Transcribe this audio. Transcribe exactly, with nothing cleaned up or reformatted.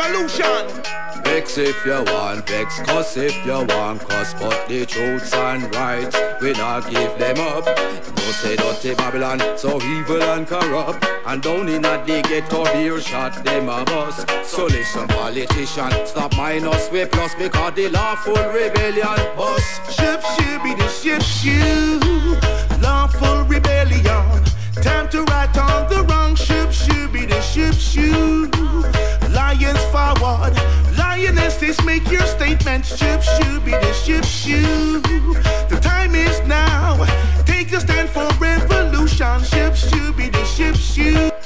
revolution. Vex if you want, vex, cuss if you want, cuss, but the truths and rights, we not give them up. No say dirty Babylon, so evil and corrupt, and down in a the ghetto beer shot them a bus. So listen politician, stop minus we plus, because the lawful rebellion bus. Ship should be the ship shoe, lawful rebellion. Time to right on the wrong. Ship should be the ship shoe. Lions forward, lionesses make your statement. Ship should be the ship shoe. The time is now. Take a stand for revolution. Ship should be the ship shoe.